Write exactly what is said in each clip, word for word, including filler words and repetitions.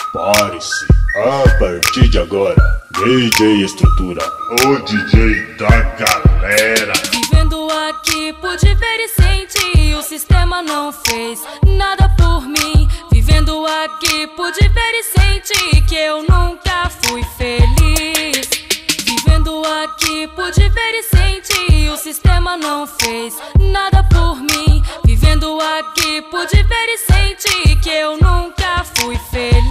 Prepare-se, a partir de agora, D J Estrutura, o D J da galera. Vivendo aqui, pude ver e sentir, o sistema não fez nada por mim. Vivendo aqui, pude ver e sentir que eu nunca fui feliz. Vivendo aqui, pude ver e sentir, o sistema não fez nada por mim. Vivendo aqui, pude ver e sentir que eu nunca fui feliz.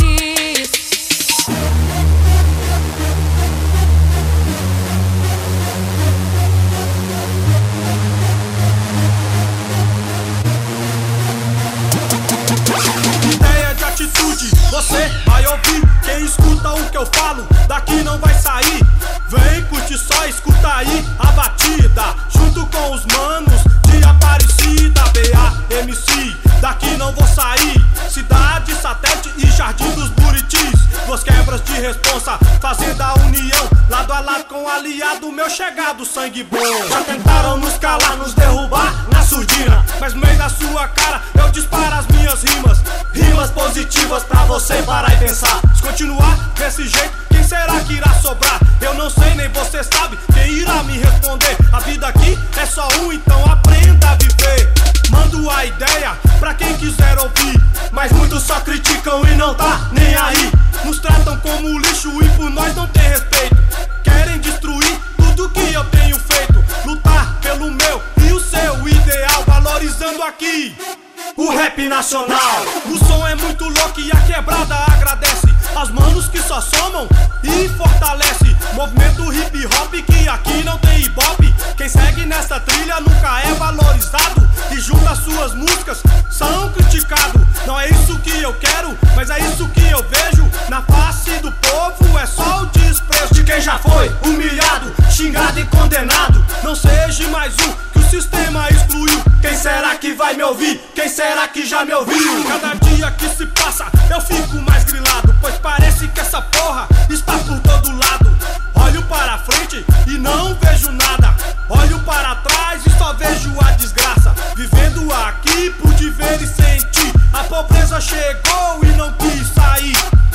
Ideia de atitude, você vai ouvir. Quem escuta o que eu falo, daqui não vai sair. Vem, curte só, escuta aí a batida, junto com os manos de Aparecida. B A M C, daqui não vou sair. Cidade, satélite e jardim dos buritis. Duas quebras de responsa, fazendo a união, lado a lado com o aliado meu chegado, sangue bom. Já tentaram nos calar, nos derrubar na surdina, mas no meio da sua cara eu disparo as minhas rimas. Rimas positivas pra você parar e pensar. Se continuar desse jeito, quem será que irá sobrar? Eu não sei, nem você sabe quem irá me responder. A vida aqui é só um, então aprenda a viver. Mando a ideia pra quem quiser ouvir, mas muitos só criticam e não tá nem aí. Nos tratam como lixo e por nós não tem respeito. Querem destruir tudo que eu tenho feito. Lutar pelo meu e o seu ideal, valorizando aqui o rap nacional. O som é muito louco e a quebrada agradece aos manos que só somam e fortalece. Movimento hip hop que aqui não tem ibope. Quem segue nessa trilha nunca é valorizado, e junta suas músicas são criticados. Não é isso que eu quero, mas é isso que eu vejo na face do povo. É só o desprezo de quem já foi humilhado, xingado e condenado. Não seja mais um que o sistema excluiu. Quem será que vai me ouvir? Quem será que já me ouviu? Cada dia que se passa eu fico mais grilado, pois parece que essa porra está por todo lado. Olho para frente e não vejo nada, olho para trás e só vejo a desgraça. Vivendo aqui pude ver e sentir, a pobreza chegou e não quis sair.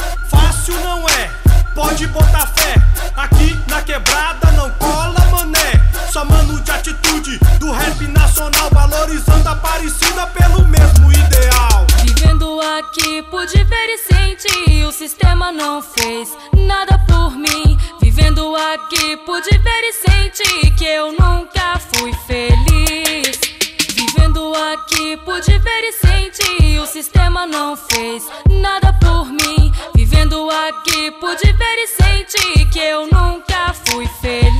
Fácil não é, pode botar fé, aqui na quebrada não cola mané. Só mano de atitude do rap nacional, valorizando a Aparecida pelo mesmo ideal. Vivendo aqui pude ver e sentir, o sistema não fez nada por mim. Vivendo aqui pude ver e sentir que eu nunca fui feliz. Vivendo aqui pude ver e sentir, o sistema não fez nada por mim. Vivendo aqui pude ver e sentir que eu nunca fui feliz.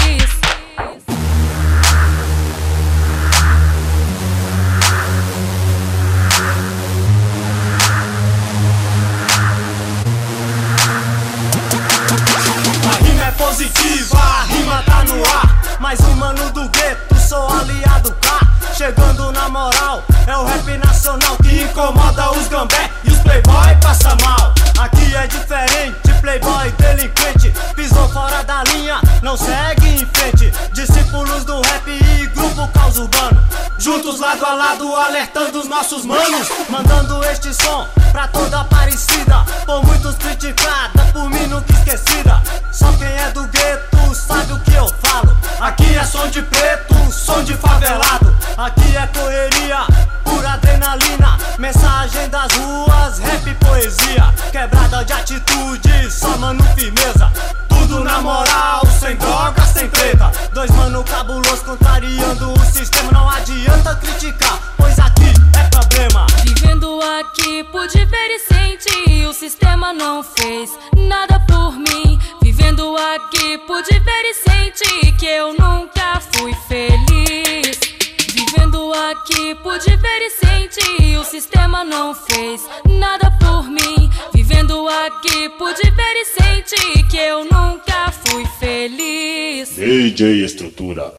Positiva, a rima tá no ar. Mais um mano do gueto, sou aliado cá. Chegando na moral, é o rap nacional que incomoda os gambé e os playboy passa mal. Aqui é diferente, playboy delinquente pisou fora da linha, não segue em frente. Discípulos do rap e grupo caos urbano, juntos lado a lado alertando os nossos manos. Mandando este som pra toda Aparecida, por muitos criticada, por mim nunca esquecida. Só quem é do gueto sabe o que eu falo. Aqui é som de preto, som de favelado. Aqui é correria, pura adrenalina, mensagem das ruas, rap poesia. Quebrada de atitude, só mano firmeza. Tudo na moral, sem droga, sem treta. Dois mano cabuloso contrariando o sistema. Não adianta criticar, pois aqui é problema. Vivendo aqui pude ver e sentir, o sistema não fez nada por mim. Vivendo aqui pude ver e sentir que eu nunca fui feliz. Vivendo aqui pude ver e sentir, o sistema não fez nada por mim. Vivendo aqui pude ver e sentir que eu nunca fui feliz. D J Estrutura.